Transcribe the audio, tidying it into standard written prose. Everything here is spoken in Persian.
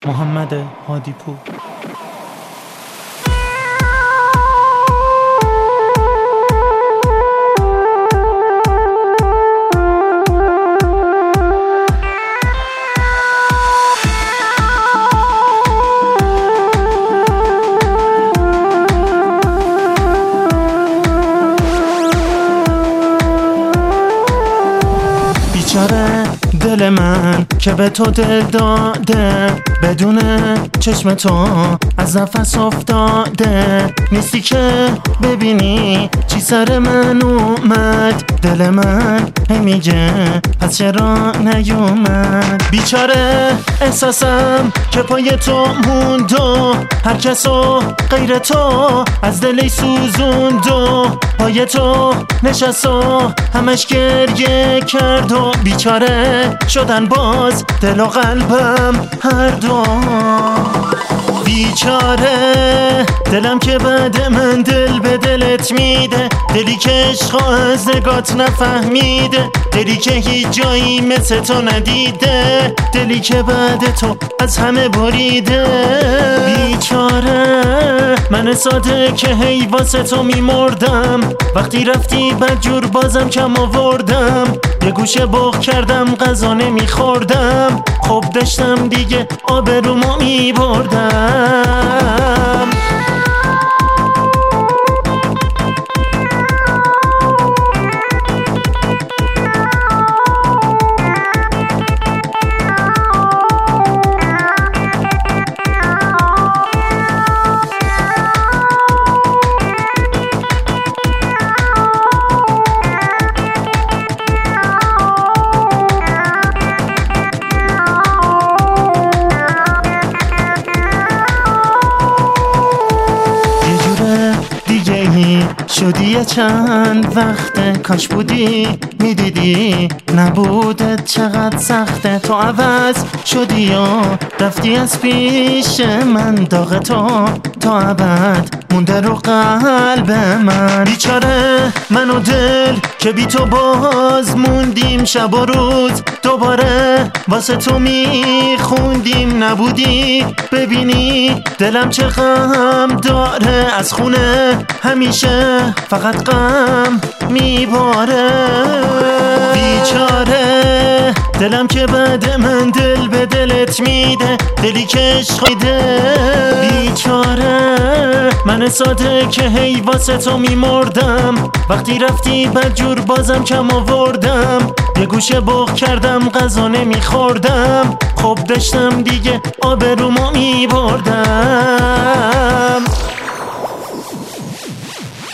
محمد هادی پور. دل من که به تو دل داده، بدون چشم تو از نفس افتاده، نیستی که ببینی چی سر من اومد. دل من میگه پس چرا نیومد. بیچاره احساسم که پای تو موند و هر کسو غیر تو از دلی سوزوند و پای تو نشست و همش گریه کرد و بیچاره شدن باز دل و قلبم هر دو. بیچاره دلم که بعد من دل به دلت میده، دلی که عشق از نگات نفهمیده، دلی که هیچ جایی مثل تو ندیده، دلی که بعد تو از همه بریده. بیچاره من ساده که هی واسه تو میمردم، وقتی رفتی بدجور بازم کم آوردم، یه گوشه بغ کردم غذا نمیخوردم، خب داشتم دیگه آبرومو میبردم. شدی چند وقته کاش بودی میدیدی نبودت چقدر سخته. تو عوض شدی و رفتی از پیش من، داغ تو تا ابد مونده رو قلب من. بیچاره من و دل که بی تو باز موندیم، شب و روز دوباره واسه تو میخوندیم، نبودی ببینی دلم چه غم داره، از خونه همیشه فقط غم میباره. بیچاره دلم که بعد من دل به دلت میده، دلی که عشق میده. بیچاره من ساده که هی واسه تو میمردم، وقتی رفتی بدجور بازم کم آوردم، یه گوشه بغ کردم غذا نمیخوردم، خب داشتم دیگه آبرومو میبردم.